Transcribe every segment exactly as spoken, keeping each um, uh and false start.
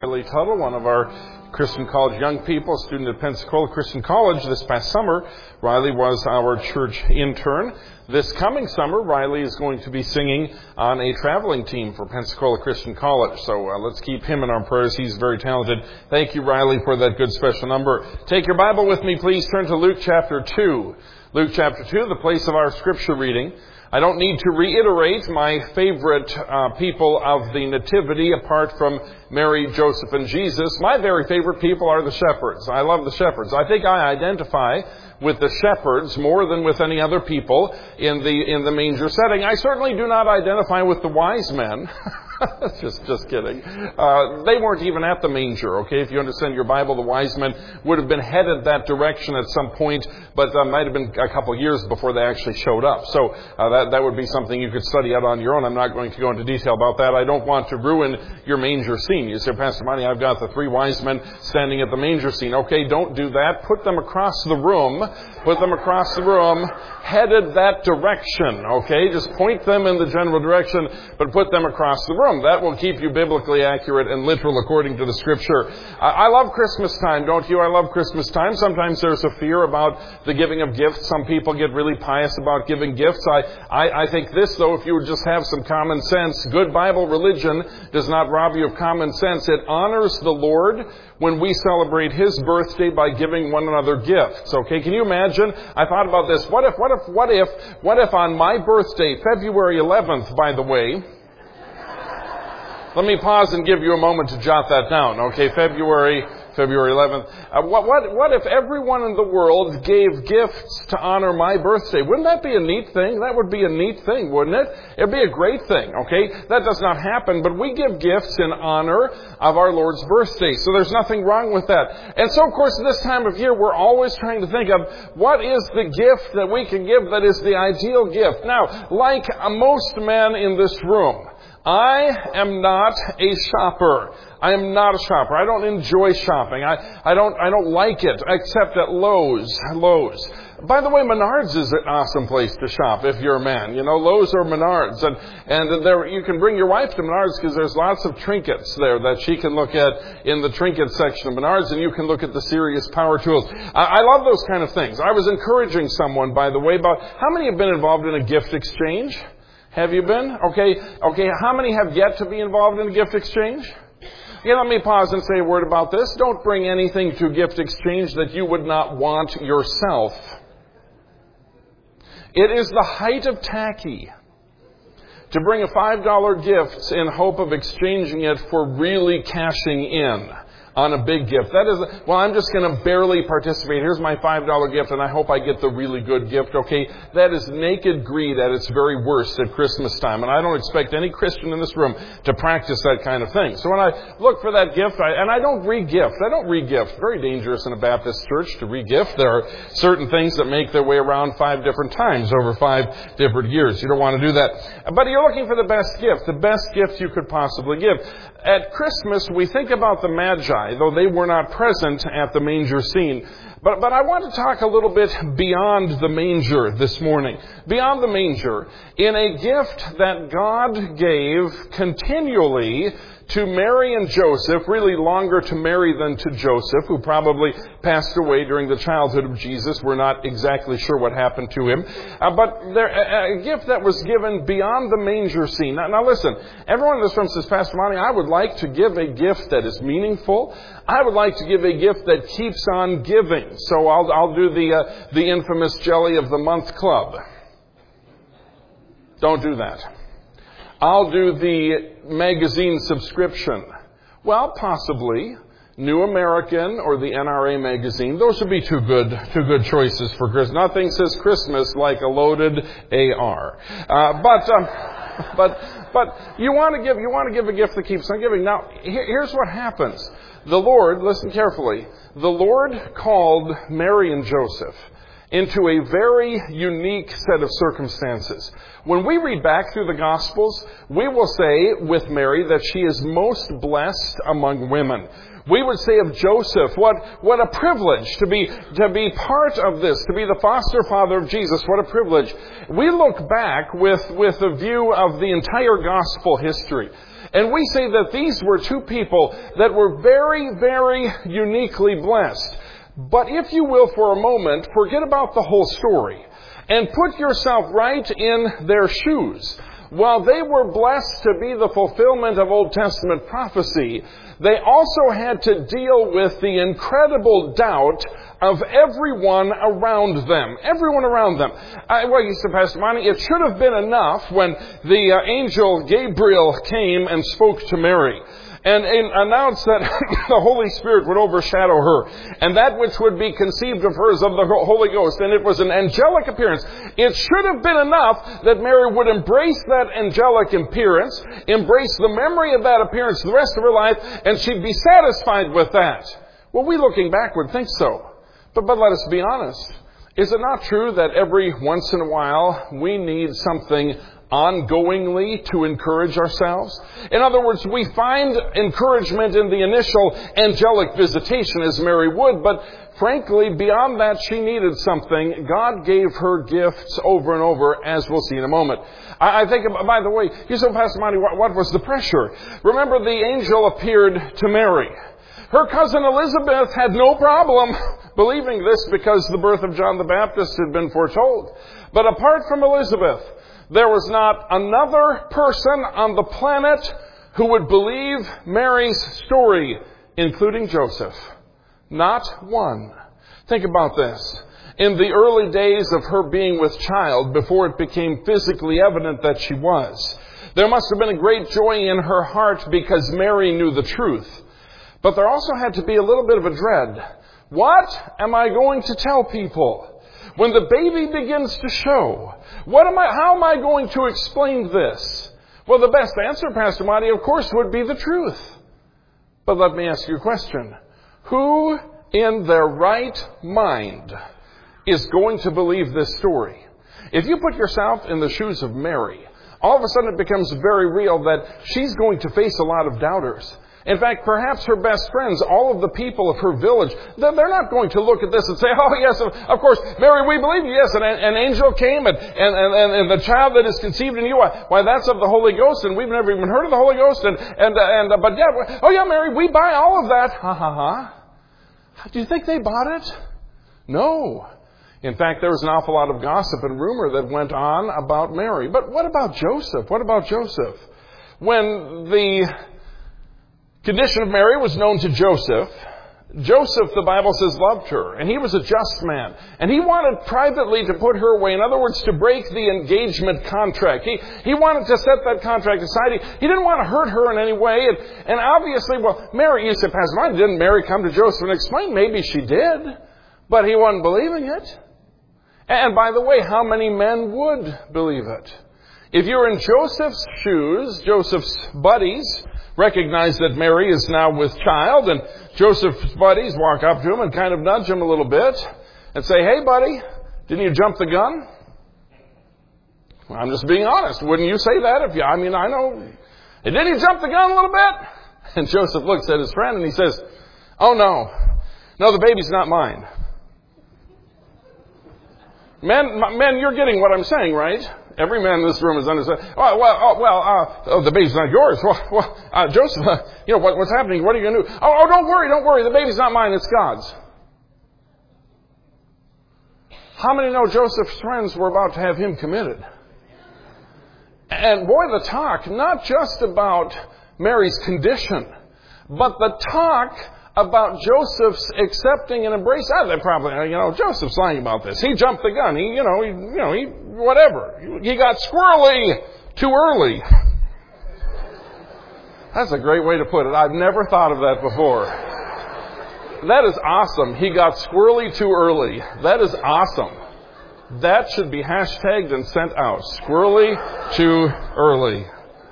Riley Tuttle, one of our Christian College young people, student at Pensacola Christian College this past summer. Riley was our church intern. This coming summer, Riley is going to be singing on a traveling team for Pensacola Christian College. So uh, let's keep him in our prayers. He's very talented. Thank you, Riley, for that good special number. Take your Bible with me, please. Turn to Luke chapter two. Luke chapter two, the place of our scripture reading. I don't need to reiterate my favorite uh, people of the Nativity apart from Mary, Joseph, and Jesus. My very favorite people are the shepherds. I love the shepherds. I think I identify with the shepherds more than with any other people in the in the manger setting. I certainly do not identify with the wise men. just just kidding. Uh, they weren't even at the manger, okay? If you understand your Bible, the wise men would have been headed that direction at some point, but uh, might have been a couple years before they actually showed up. So uh, that, that would be something you could study out on your own. I'm not going to go into detail about that. I don't want to ruin your manger scene. You say, Pastor Monty, I've got the three wise men standing at the manger scene. Okay, don't do that. Put them across the room. Put them across the room, headed that direction, okay? Just point them in the general direction, but put them across the room. That will keep you biblically accurate and literal according to the Scripture. I, I love Christmas time, don't you? I love Christmas time. Sometimes there's a fear about the giving of gifts. Some people get really pious about giving gifts. I, I, I think this, though, if you would just have some common sense, good Bible religion does not rob you of common sense. It honors the Lord when we celebrate His birthday by giving one another gifts, okay? Can you imagine? I thought about this. What if, what if, what if, what if on my birthday, February eleventh, by the way, let me pause and give you a moment to jot that down, okay? February, February eleventh. Uh, what, what, what if everyone in the world gave gifts to honor my birthday? Wouldn't that be a neat thing? That would be a neat thing, wouldn't it? It'd be a great thing, okay? That does not happen, but we give gifts in honor of our Lord's birthday. So there's nothing wrong with that. And so, of course, this time of year, we're always trying to think of what is the gift that we can give that is the ideal gift. Now, like most men in this room, I am not a shopper. I am not a shopper. I don't enjoy shopping. I, I don't I don't like it, except at Lowe's. Lowe's. By the way, Menards is an awesome place to shop if you're a man. You know, Lowe's or Menards. And, and there you can bring your wife to Menards because there's lots of trinkets there that she can look at in the trinket section of Menards, and you can look at the serious power tools. I, I love those kind of things. I was encouraging someone, by the way, about how many have been involved in a gift exchange? Have you been? Okay. Okay. How many have yet to be involved in a gift exchange? Okay, let me pause and say a word about this. Don't bring anything to gift exchange that you would not want yourself. It is the height of tacky to bring a five dollar gift in hope of exchanging it for really cashing in on a big gift. That is, well, I'm just going to barely participate. Here's my five dollar gift, and I hope I get the really good gift, okay? That is naked greed at its very worst at Christmas time, and I don't expect any Christian in this room to practice that kind of thing. So when I look for that gift, I, and I don't re-gift. I don't re-gift. Very dangerous in a Baptist church to re-gift. There are certain things that make their way around five different times over five different years. You don't want to do that. But you're looking for the best gift, the best gift you could possibly give. At Christmas, we think about the Magi, though they were not present at the manger scene. But, but I want to talk a little bit beyond the manger this morning. Beyond the manger, in a gift that God gave continually to Mary and Joseph, really longer to Mary than to Joseph, who probably passed away during the childhood of Jesus. We're not exactly sure what happened to him. Uh, but there, a, a gift that was given beyond the manger scene. Now, now listen, everyone in this room says, Pastor Monty, I would like to give a gift that is meaningful. I would like to give a gift that keeps on giving. So I'll, I'll do the, uh, the infamous Jelly of the Month Club. Don't do that. I'll do the magazine subscription. Well, possibly New American or the N R A magazine. Those would be two good, two good choices for Christmas. Nothing says Christmas like a loaded A R. Uh, but, um, but, but you want to give, you want to give a gift that keeps on giving. Now, here, here's what happens. The Lord, listen carefully. The Lord called Mary and Joseph into a very unique set of circumstances. When we read back through the Gospels, we will say with Mary that she is most blessed among women. We would say of Joseph, what, what a privilege to be, to be part of this, to be the foster father of Jesus. What a privilege. We look back with, with a view of the entire gospel history. And we say that these were two people that were very, very uniquely blessed. But if you will, for a moment, forget about the whole story and put yourself right in their shoes. While they were blessed to be the fulfillment of Old Testament prophecy, they also had to deal with the incredible doubt of everyone around them. Everyone around them. I, well, you said, Pastor Monty, it should have been enough when the uh, angel Gabriel came and spoke to Mary and, and announced that the Holy Spirit would overshadow her, and that which would be conceived of her is of the Holy Ghost, and it was an angelic appearance. It should have been enough that Mary would embrace that angelic appearance, embrace the memory of that appearance the rest of her life, and she'd be satisfied with that. Well, we looking back would think so. But, but let us be honest. Is it not true that every once in a while we need something ongoingly to encourage ourselves? In other words, we find encouragement in the initial angelic visitation as Mary would, but frankly, beyond that, she needed something. God gave her gifts over and over, as we'll see in a moment. I, I think, by the way, you said, Pastor Monty, what, what was the pressure? Remember, the angel appeared to Mary. Her cousin Elizabeth had no problem believing this because the birth of John the Baptist had been foretold. But apart from Elizabeth, there was not another person on the planet who would believe Mary's story, including Joseph. Not one. Think about this. In the early days of her being with child, before it became physically evident that she was, there must have been a great joy in her heart because Mary knew the truth. But there also had to be a little bit of a dread. What am I going to tell people? When the baby begins to show, what am I, how am I going to explain this? Well, the best answer, Pastor Monty, of course, would be the truth. But let me ask you a question. Who in their right mind is going to believe this story? If you put yourself in the shoes of Mary, all of a sudden it becomes very real that she's going to face a lot of doubters. In fact, perhaps her best friends, all of the people of her village, they're not going to look at this and say, oh, yes, of course, Mary, we believe you. Yes, and an angel came, and, and, and, and the child that is conceived in you, why, why, that's of the Holy Ghost, and we've never even heard of the Holy Ghost. And, and, and but yeah, oh, yeah, Mary, we buy all of that. Ha, ha, ha. Do you think they bought it? No. In fact, there was an awful lot of gossip and rumor that went on about Mary. But what about Joseph? What about Joseph? When the condition of Mary was known to Joseph, Joseph, the Bible says, loved her, and he was a just man. And he wanted privately to put her away. In other words, to break the engagement contract. He he wanted to set that contract aside. He, he didn't want to hurt her in any way. And, and obviously, well, Mary, you said, Pastor Mike, didn't Mary come to Joseph and explain? Maybe she did, but he wasn't believing it. And by the way, how many men would believe it? If you're in Joseph's shoes, Joseph's buddies recognize that Mary is now with child, and Joseph's buddies walk up to him and kind of nudge him a little bit and say, hey, buddy, didn't you jump the gun? Well, I'm just being honest. Wouldn't you say that if you, I mean, I know. Hey, didn't you jump the gun a little bit? And Joseph looks at his friend and he says, oh, no. No, the baby's not mine. Men, men, you're getting what I'm saying, right? Every man in this room is understanding. Oh, well, oh, well, uh, oh, the baby's not yours. Well, well uh, Joseph, uh, you know, what, what's happening? What are you going to do? Oh, oh, don't worry, don't worry. The baby's not mine, it's God's. How many know Joseph's friends were about to have him committed? And boy, the talk, not just about Mary's condition, but the talk about Joseph's accepting and embracing. Ah, they probably, you know, Joseph's lying about this. He jumped the gun. He, you know, he, you know, he, whatever. He got squirrely too early. That's a great way to put it. I've never thought of that before. That is awesome. He got squirrely too early. That is awesome. That should be hashtagged and sent out. Squirrely too early.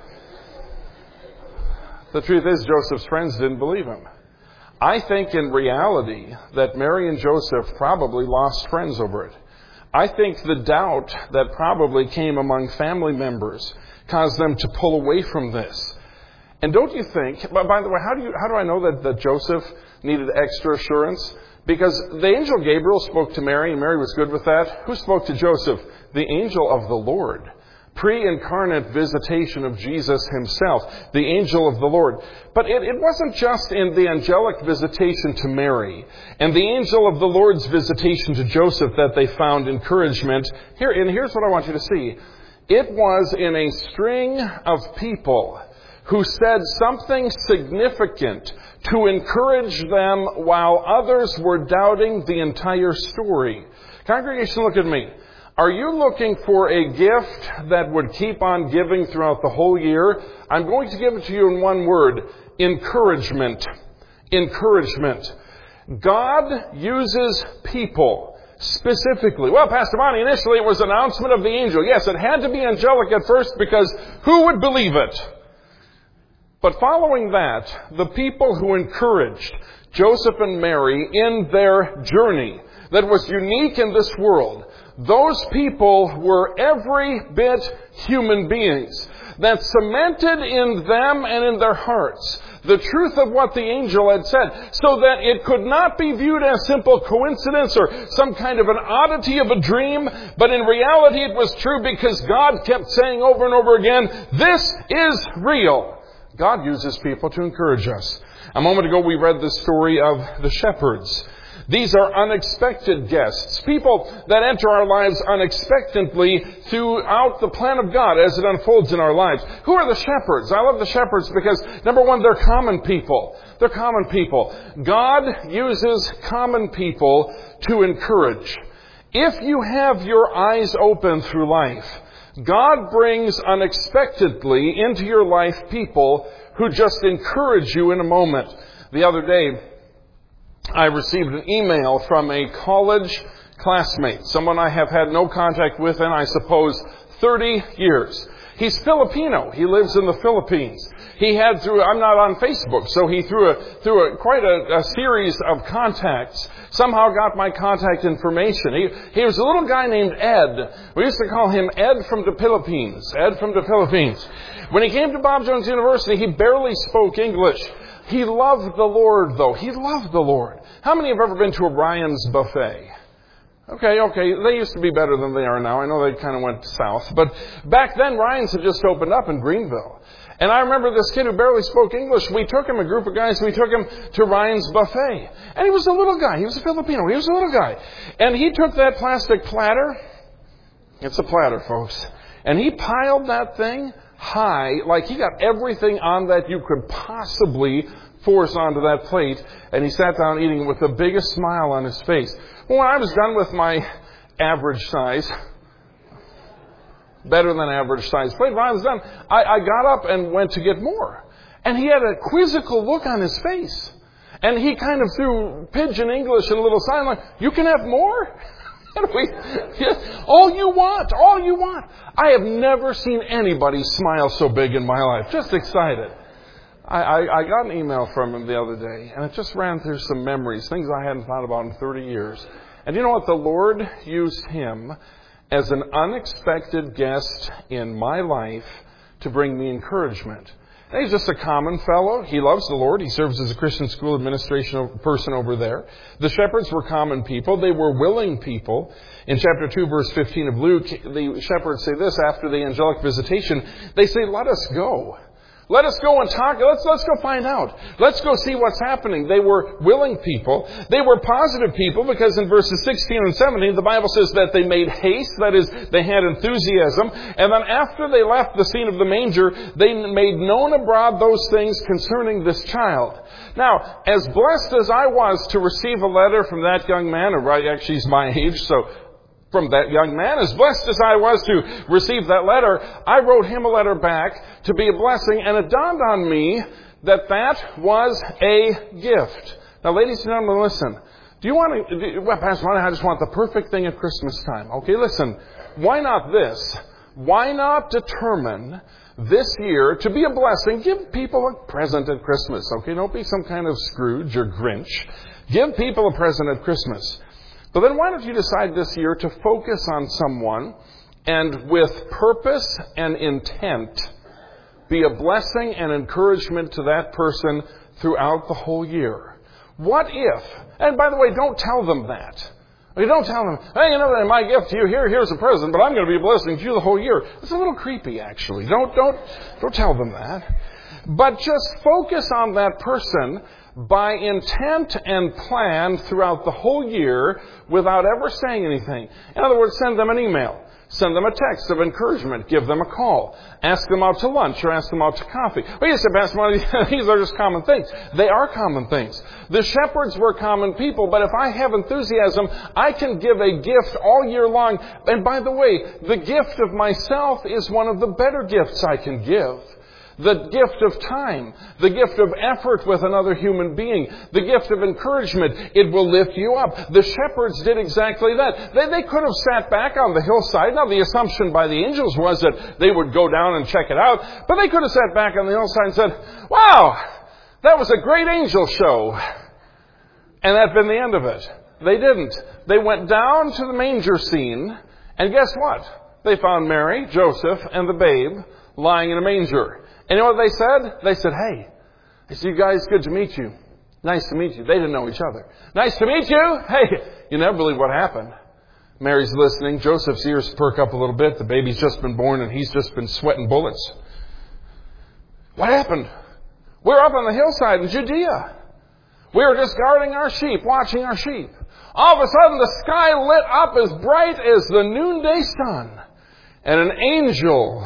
The truth is, Joseph's friends didn't believe him. I think in reality that Mary and Joseph probably lost friends over it. I think the doubt that probably came among family members caused them to pull away from this. And don't you think, by the way, how do you, how do I know that, that Joseph needed extra assurance? Because the angel Gabriel spoke to Mary, and Mary was good with that. Who spoke to Joseph? The angel of the Lord. pre-incarnate visitation of Jesus himself, the angel of the Lord. But it, it wasn't just in the angelic visitation to Mary and the angel of the Lord's visitation to Joseph that they found encouragement. Here, and here's what I want you to see. It was in a string of people who said something significant to encourage them while others were doubting the entire story. Congregation, look at me. Are you looking for a gift that would keep on giving throughout the whole year? I'm going to give it to you in one word. Encouragement. Encouragement. God uses people specifically. Well, Pastor Bonnie, initially it was an announcement of the angel. Yes, it had to be angelic at first because who would believe it? But following that, the people who encouraged Joseph and Mary in their journey that was unique in this world, those people were every bit human beings that cemented in them and in their hearts the truth of what the angel had said, so that it could not be viewed as simple coincidence or some kind of an oddity of a dream, but in reality it was true because God kept saying over and over again, this is real. God uses people to encourage us. A moment ago we read the story of the shepherds. These are unexpected guests, people that enter our lives unexpectedly throughout the plan of God as it unfolds in our lives. Who are the shepherds? I love the shepherds because, number one, they're common people. They're common people. God uses common people to encourage. If you have your eyes open through life, God brings unexpectedly into your life people who just encourage you in a moment. The other day, I received an email from a college classmate, someone I have had no contact with in, I suppose, thirty years. He's Filipino. He lives in the Philippines. He had through, I'm not on Facebook, so he through a, through a, quite a, a series of contacts, somehow got my contact information. He, he was a little guy named Ed. We used to call him Ed from the Philippines. Ed from the Philippines. When he came to Bob Jones University, he barely spoke English. He loved the Lord, though. He loved the Lord. How many have ever been to a Ryan's buffet? Okay, okay. They used to be better than they are now. I know they kind of went south. But back then, Ryan's had just opened up in Greenville. And I remember this kid who barely spoke English. We took him, a group of guys, we took him to Ryan's buffet. And he was a little guy. He was a Filipino. He was a little guy. And he took that plastic platter. It's a platter, folks. And he piled that thing high, like he got everything on that you could possibly force onto that plate, and he sat down eating with the biggest smile on his face. Well, when I was done with my average size, better than average size plate, when I was done, I, I got up and went to get more. And he had a quizzical look on his face. And he kind of threw pidgin English in a little sign like, you can have more? We, yeah, all you want, all you want. I have never seen anybody smile so big in my life. Just excited. I, I, I got an email from him the other day, and it just ran through some memories, things I hadn't thought about in thirty years. And you know what? The Lord used him as an unexpected guest in my life to bring me encouragement. And he's just a common fellow. He loves the Lord. He serves as a Christian school administration person over there. The shepherds were common people. They were willing people. In chapter two, verse fifteen of Luke, the shepherds say this after the angelic visitation. They say, let us go. Let us go and talk. Let's, let's go find out. Let's go see what's happening. They were willing people. They were positive people because in verses sixteen and seventeen, the Bible says that they made haste. That is, they had enthusiasm. And then after they left the scene of the manger, they made known abroad those things concerning this child. Now, as blessed as I was to receive a letter from that young man, or actually he's my age, so from that young man, as blessed as I was to receive that letter, I wrote him a letter back to be a blessing, and it dawned on me that that was a gift. Now, ladies and gentlemen, listen. Do you want to, do, well, Pastor Ronnie, I just want the perfect thing at Christmas time. Okay, listen. Why not this? Why not determine this year to be a blessing? Give people a present at Christmas. Okay, don't be some kind of Scrooge or Grinch. Give people a present at Christmas. But then why don't you decide this year to focus on someone and with purpose and intent be a blessing and encouragement to that person throughout the whole year? What if, and by the way, don't tell them that. You don't tell them, hey, you know, my gift to you, here, here's a present, but I'm going to be a blessing to you the whole year. It's a little creepy, actually. Don't, don't, don't tell them that. But just focus on that person by intent and plan throughout the whole year without ever saying anything. In other words, send them an email. Send them a text of encouragement. Give them a call. Ask them out to lunch or ask them out to coffee. Well, you said, Pastor Marty, these are just common things. They are common things. The shepherds were common people, but if I have enthusiasm, I can give a gift all year long. And by the way, the gift of myself is one of the better gifts I can give. The gift of time, the gift of effort with another human being, the gift of encouragement, it will lift you up. The shepherds did exactly that. They, they could have sat back on the hillside. Now, the assumption by the angels was that they would go down and check it out, but they could have sat back on the hillside and said, wow, that was a great angel show. And that'd been the end of it. They didn't. They went down to the manger scene, and guess what? They found Mary, Joseph, and the babe lying in a manger. And you know what they said? They said, hey, I see you guys, good to meet you. Nice to meet you. They didn't know each other. Nice to meet you. Hey, you never believe what happened. Mary's listening. Joseph's ears perk up a little bit. The baby's just been born and he's just been sweating bullets. What happened? We're up on the hillside in Judea. We were just guarding our sheep, watching our sheep. All of a sudden the sky lit up as bright as the noonday sun. And an angel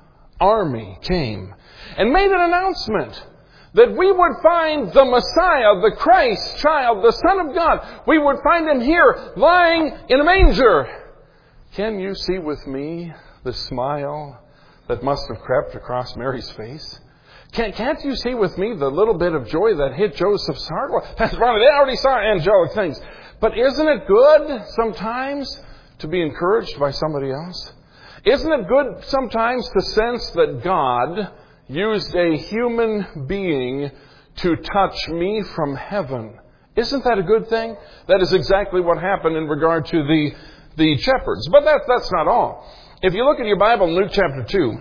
army came and made an announcement that we would find the Messiah, the Christ child, the Son of God. We would find him here, lying in a manger. Can you see with me the smile that must have crept across Mary's face? Can't, can't you see with me the little bit of joy that hit Joseph's heart? Well, Pastor Ronnie, they already saw angelic things. But isn't it good sometimes to be encouraged by somebody else? Isn't it good sometimes to sense that God used a human being to touch me from heaven? Isn't that a good thing? That is exactly what happened in regard to the, the shepherds. But that, that's not all. If you look at your Bible in Luke chapter two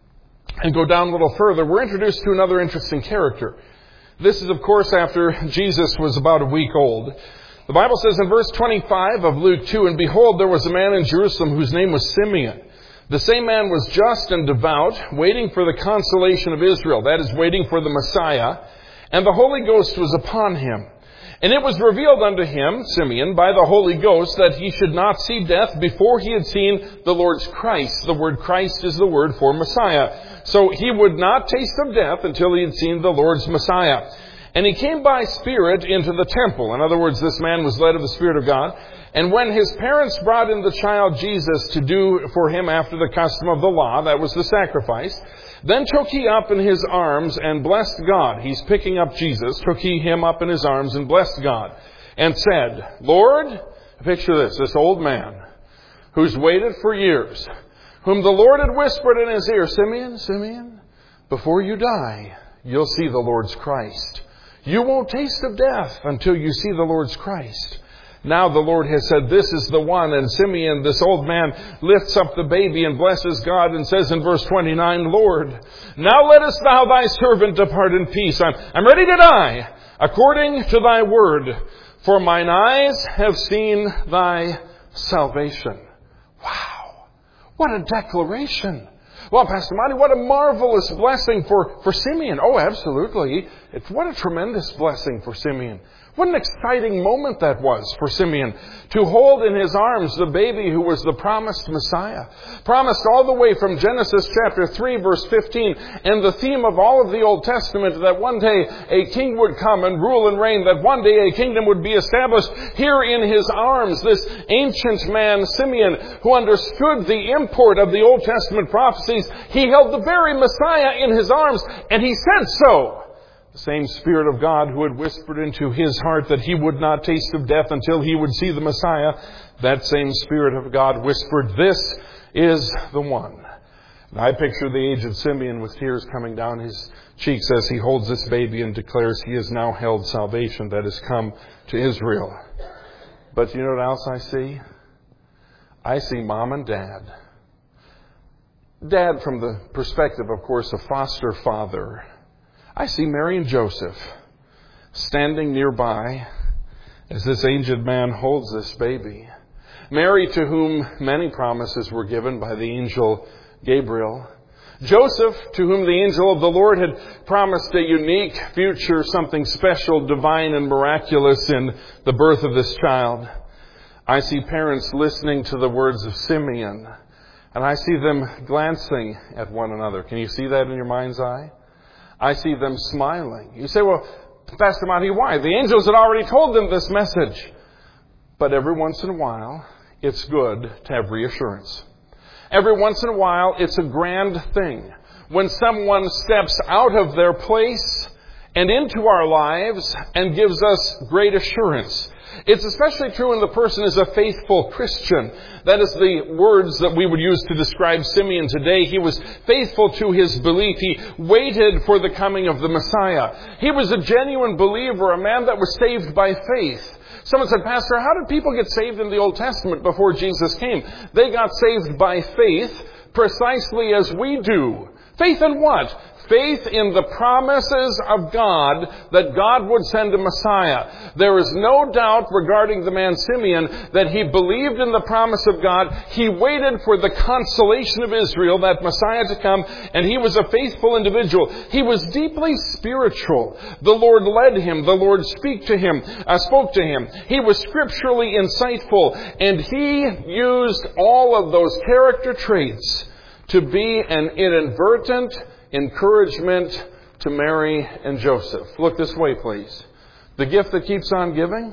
and go down a little further, we're introduced to another interesting character. This is, of course, after Jesus was about a week old. The Bible says in verse twenty-five of Luke two, and behold, there was a man in Jerusalem whose name was Simeon. The same man was just and devout, waiting for the consolation of Israel. That is, waiting for the Messiah. And the Holy Ghost was upon him. And it was revealed unto him, Simeon, by the Holy Ghost, that he should not see death before he had seen the Lord's Christ. The word Christ is the word for Messiah. So he would not taste of death until he had seen the Lord's Messiah. And he came by Spirit into the temple. In other words, this man was led of the Spirit of God. And when his parents brought in the child Jesus to do for him after the custom of the law, that was the sacrifice, then took he up in his arms and blessed God. He's picking up Jesus. Took he him up in his arms and blessed God. And said, Lord, picture this, this old man who's waited for years, whom the Lord had whispered in his ear, Simeon, Simeon, before you die, you'll see the Lord's Christ. You won't taste of death until you see the Lord's Christ. Now the Lord has said, this is the one. And Simeon, this old man, lifts up the baby and blesses God and says in verse twenty-nine, Lord, now lettest thou thy servant depart in peace. I'm, I'm ready to die according to thy word. For mine eyes have seen thy salvation. Wow. What a declaration. Well, Pastor Monty, what a marvelous blessing for, for Simeon. Oh, absolutely. It's, what a tremendous blessing for Simeon. What an exciting moment that was for Simeon to hold in his arms the baby who was the promised Messiah. Promised all the way from Genesis chapter three, verse fifteen, and the theme of all of the Old Testament, that one day a king would come and rule and reign, that one day a kingdom would be established. Here in his arms, this ancient man, Simeon, who understood the import of the Old Testament prophecies, he held the very Messiah in his arms, and he said so. The same Spirit of God who had whispered into his heart that he would not taste of death until he would see the Messiah, that same Spirit of God whispered, this is the one. And I picture the aged Simeon with tears coming down his cheeks as he holds this baby and declares he has now held salvation that has come to Israel. But you know what else I see? I see mom and dad. Dad from the perspective, of course, of foster father. I see Mary and Joseph standing nearby as this aged man holds this baby. Mary, to whom many promises were given by the angel Gabriel. Joseph, to whom the angel of the Lord had promised a unique future, something special, divine, and miraculous in the birth of this child. I see parents listening to the words of Simeon, and I see them glancing at one another. Can you see that in your mind's eye? I see them smiling. You say, well, Pastor Monty, why? The angels had already told them this message. But every once in a while, it's good to have reassurance. Every once in a while, it's a grand thing when someone steps out of their place and into our lives and gives us great assurance. It's especially true when the person is a faithful Christian. That is the words that we would use to describe Simeon today. He was faithful to his belief. He waited for the coming of the Messiah. He was a genuine believer, a man that was saved by faith. Someone said, Pastor, how did people get saved in the Old Testament before Jesus came? They got saved by faith precisely as we do. Faith in what? Faith in the promises of God that God would send a Messiah. There is no doubt regarding the man Simeon that he believed in the promise of God. He waited for the consolation of Israel, that Messiah to come, and he was a faithful individual. He was deeply spiritual. The Lord led him. The Lord speak to him, uh, spoke to him. He was scripturally insightful, and he used all of those character traits to be an inadvertent encouragement to Mary and Joseph. Look this way, please. The gift that keeps on giving.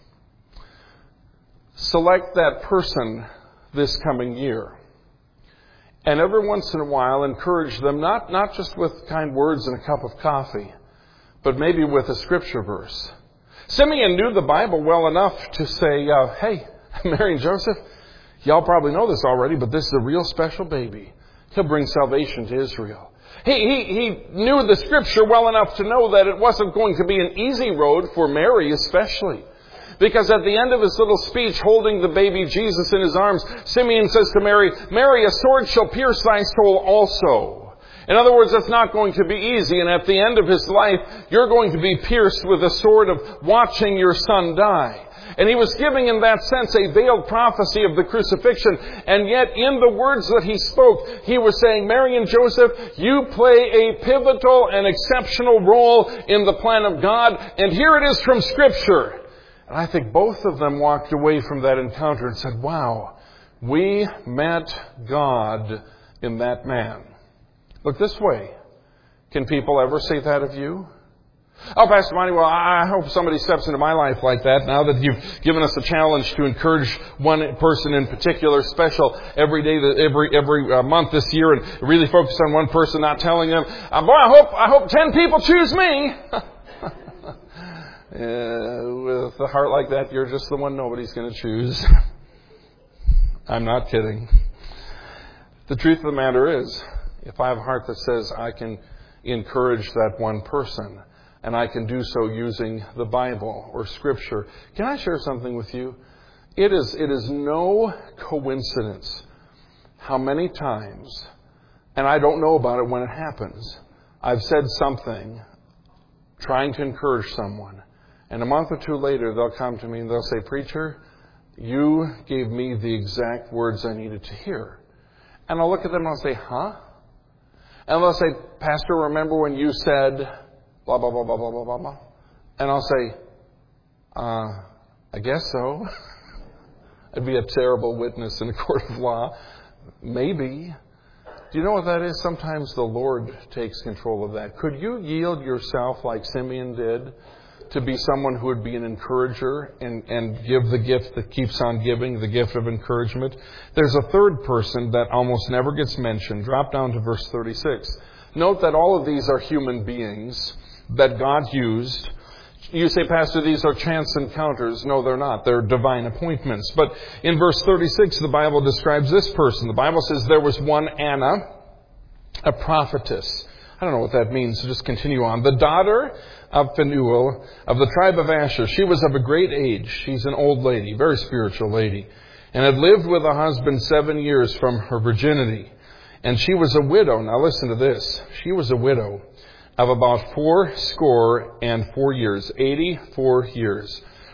Select that person this coming year. And every once in a while, encourage them, not, not just with kind words and a cup of coffee, but maybe with a scripture verse. Simeon knew the Bible well enough to say, uh, hey, Mary and Joseph, y'all probably know this already, but this is a real special baby. He'll bring salvation to Israel. He, he, he knew the Scripture well enough to know that it wasn't going to be an easy road for Mary especially. Because at the end of his little speech holding the baby Jesus in his arms, Simeon says to Mary, Mary, a sword shall pierce thy soul also. In other words, it's not going to be easy. And at the end of his life, you're going to be pierced with a sword of watching your son die. And he was giving in that sense a veiled prophecy of the crucifixion. And yet in the words that he spoke, he was saying, Mary and Joseph, you play a pivotal and exceptional role in the plan of God. And here it is from Scripture. And I think both of them walked away from that encounter and said, wow, we met God in that man. Look this way. Can people ever say that of you? Oh, Pastor Monty, well, I hope somebody steps into my life like that now that you've given us a challenge to encourage one person in particular, special every day, every every uh, month this year, and really focus on one person, not telling them, uh, boy, I hope I hope ten people choose me. uh, with a heart like that, you're just the one nobody's going to choose. I'm not kidding. The truth of the matter is, if I have a heart that says I can encourage that one person, and I can do so using the Bible or Scripture. Can I share something with you? It is, it is no coincidence how many times, and I don't know about it when it happens, I've said something trying to encourage someone, and a month or two later they'll come to me and they'll say, Preacher, you gave me the exact words I needed to hear. And I'll look at them and I'll say, huh? And they'll say, Pastor, remember when you said... blah, blah, blah, blah, blah, blah, blah, blah. And I'll say, uh, I guess so. I'd be a terrible witness in a court of law. Maybe. Do you know what that is? Sometimes the Lord takes control of that. Could you yield yourself like Simeon did to be someone who would be an encourager and, and give the gift that keeps on giving, the gift of encouragement? There's a third person that almost never gets mentioned. Drop down to verse thirty-six. Note that all of these are human beings that God used. You say, Pastor, these are chance encounters. No, they're not. They're divine appointments. But in verse thirty-six, the Bible describes this person. The Bible says there was one Anna, a prophetess. I don't know what that means, so just continue on. The daughter of Phanuel of the tribe of Asher. She was of a great age. She's an old lady, very spiritual lady, and had lived with a husband seven years from her virginity. And she was a widow. Now listen to this. She was a widow of about four score and four years, eighty-four years.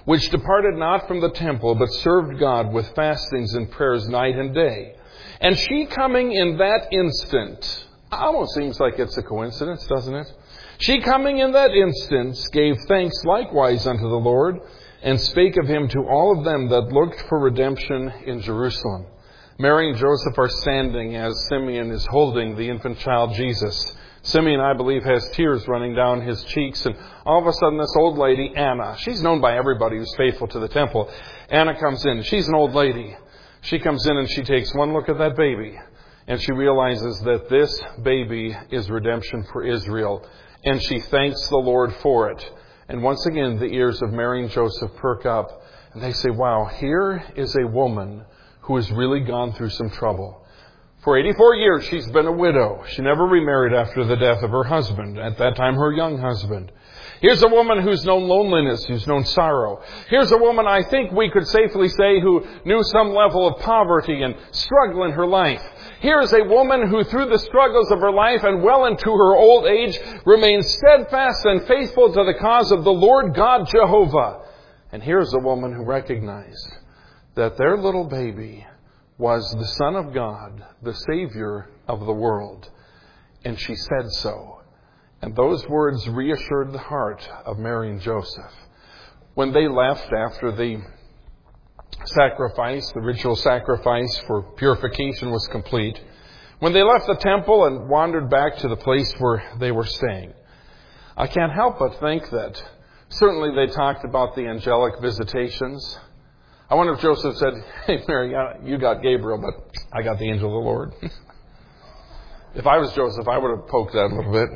which departed not from the temple, but served God with fastings and prayers night and day. And she coming in that instant," almost seems like it's a coincidence, doesn't it? "She coming in that instant gave thanks likewise unto the Lord, and spake of him to all of them that looked for redemption in Jerusalem." Mary and Joseph are standing as Simeon is holding the infant child Jesus. Simeon, I believe, has tears running down his cheeks, and all of a sudden this old lady, Anna, she's known by everybody who's faithful to the temple. Anna comes in. She's an old lady. She comes in and she takes one look at that baby, and she realizes that this baby is redemption for Israel, and she thanks the Lord for it. And once again, the ears of Mary and Joseph perk up, and they say, wow, here is a woman who has really gone through some trouble. For eighty-four years, she's been a widow. She never remarried after the death of her husband, at that time her young husband. Here's a woman who's known loneliness, who's known sorrow. Here's a woman, I think we could safely say, who knew some level of poverty and struggle in her life. Here's a woman who, through the struggles of her life and well into her old age, remains steadfast and faithful to the cause of the Lord God Jehovah. And here's a woman who recognized that their little baby was the Son of God, the Savior of the world. And she said so. And those words reassured the heart of Mary and Joseph. When they left after the sacrifice, the ritual sacrifice for purification was complete, when they left the temple and wandered back to the place where they were staying, I can't help but think that certainly they talked about the angelic visitations. I wonder if Joseph said, "Hey, Mary, you got Gabriel, but I got the angel of the Lord." If I was Joseph, I would have poked that a little bit.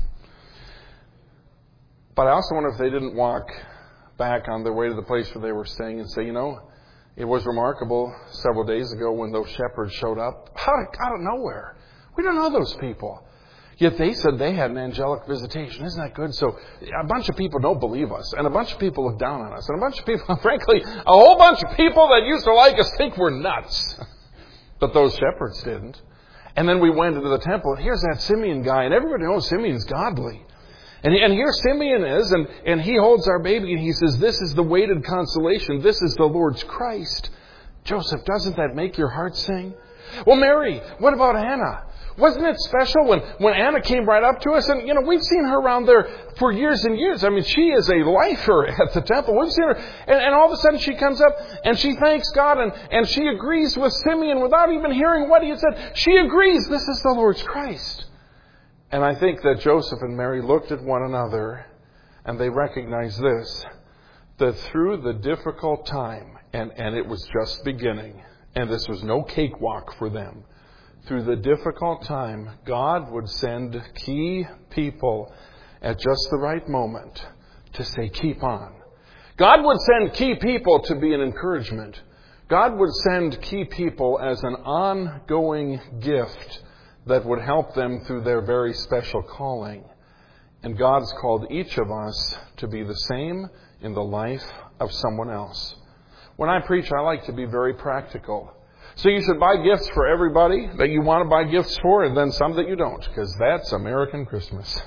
But I also wonder if they didn't walk back on their way to the place where they were staying and say, you know, it was remarkable several days ago when those shepherds showed up out of nowhere. We don't know those people. Yet they said they had an angelic visitation. Isn't that good? So a bunch of people don't believe us. And a bunch of people look down on us. And a bunch of people, frankly, a whole bunch of people that used to like us think we're nuts. But those shepherds didn't. And then we went into the temple. And here's that Simeon guy. And everybody knows Simeon's godly. And, and here Simeon is. And, and he holds our baby. And he says, this is the weighted consolation. This is the Lord's Christ. Joseph, doesn't that make your heart sing? Well, Mary, what about Anna? Wasn't it special when, when Anna came right up to us? And, you know, we've seen her around there for years and years. I mean, she is a lifer at the temple. We've seen her. And, and all of a sudden she comes up and she thanks God and, and she agrees with Simeon without even hearing what he had said. She agrees this is the Lord's Christ. And I think that Joseph and Mary looked at one another and they recognized this, that through the difficult time, and, and it was just beginning, and this was no cakewalk for them, through the difficult time, God would send key people at just the right moment to say, keep on. God would send key people to be an encouragement. God would send key people as an ongoing gift that would help them through their very special calling. And God's called each of us to be the same in the life of someone else. When I preach, I like to be very practical. So you should buy gifts for everybody that you want to buy gifts for, and then some that you don't, because that's American Christmas.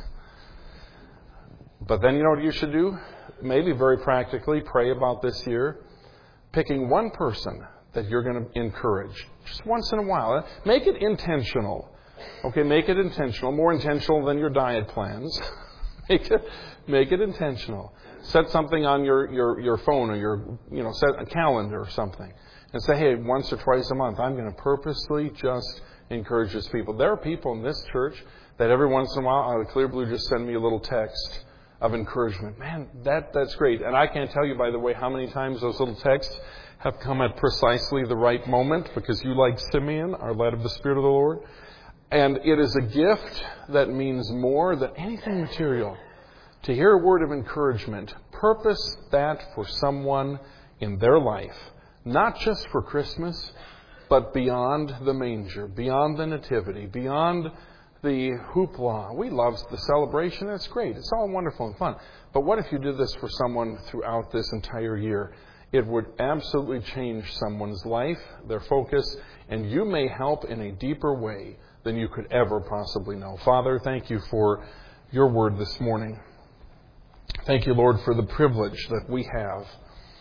But then you know what you should do? Maybe very practically pray about this year, picking one person that you're going to encourage, just once in a while. Make it intentional. Okay, make it intentional, more intentional than your diet plans. make it, make it intentional. Set something on your, your, your phone or your, you know, set a calendar or something. And say, hey, once or twice a month, I'm going to purposely just encourage these people. There are people in this church that every once in a while, out of clear blue, just send me a little text of encouragement. Man, that that's great. And I can't tell you, by the way, how many times those little texts have come at precisely the right moment, because you, like Simeon, are led of the Spirit of the Lord. And it is a gift that means more than anything material. To hear a word of encouragement, purpose that for someone in their life. Not just for Christmas, but beyond the manger, beyond the nativity, beyond the hoopla. We love the celebration. It's great. It's all wonderful and fun. But what if you did this for someone throughout this entire year? It would absolutely change someone's life, their focus, and you may help in a deeper way than you could ever possibly know. Father, thank you for your word this morning. Thank you, Lord, for the privilege that we have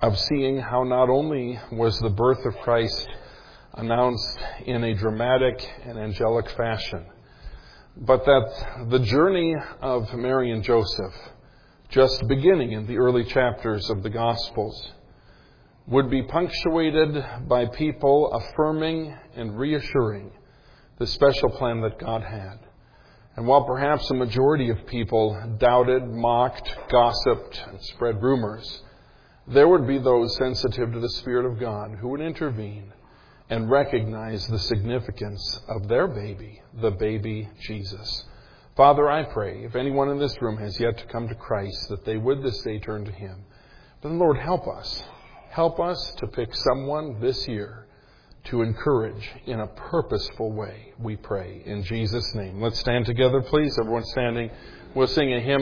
of seeing how not only was the birth of Christ announced in a dramatic and angelic fashion, but that the journey of Mary and Joseph, just beginning in the early chapters of the Gospels, would be punctuated by people affirming and reassuring the special plan that God had. And while perhaps a majority of people doubted, mocked, gossiped, and spread rumors, there would be those sensitive to the Spirit of God who would intervene and recognize the significance of their baby, the baby Jesus. Father, I pray, if anyone in this room has yet to come to Christ, that they would this day turn to Him. Then, Lord, help us. Help us to pick someone this year to encourage in a purposeful way, we pray. In Jesus' name. Let's stand together, please. Everyone standing. We'll sing a hymn.